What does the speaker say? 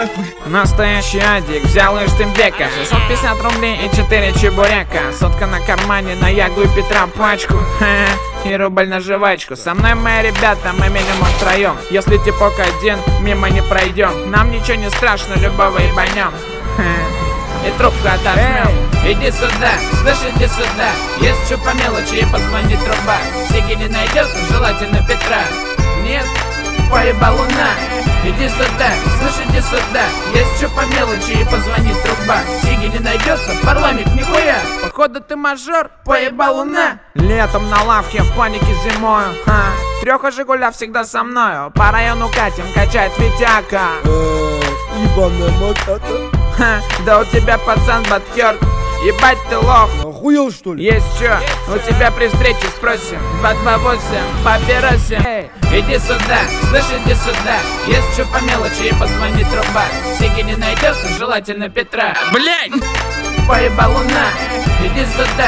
нахуй. Настоящий адик, взял из Штымбека 650 рублей и 4 чебурека. Сотка на кармане, на Ягу и Петра пачку. И рубль на жвачку. Со мной мои ребята, мы минимум втроем. Если типок один, мимо не пройдем. Нам ничего не страшно, любого ебанем. И трубку отожмем. Иди сюда, слышь, иди сюда. Есть что по мелочи и позвони труба. Сиги не найдется, желательно Петра. Нет, поебал луна. Иди сюда, слышь, иди сюда. Есть что по мелочи и позвони труба. Сиги не найдется, парламент нихуя. Походу ты мажор, поебал луна. Летом на лавке, в панике зимою. Трёха Жигуля всегда со мною. По району катим, качает Витяка. Ебаная маката. Да у тебя пацан бадхёрт. Ебать ты лох. Охуел что ли? Есть чё? У тебя при встрече спросим. 228, папиросе. Иди сюда, слышь, иди сюда. Есть чё по мелочи и позвони труба. Сиги не найдется, желательно Петра. Блять! Поебал луна. Иди сюда,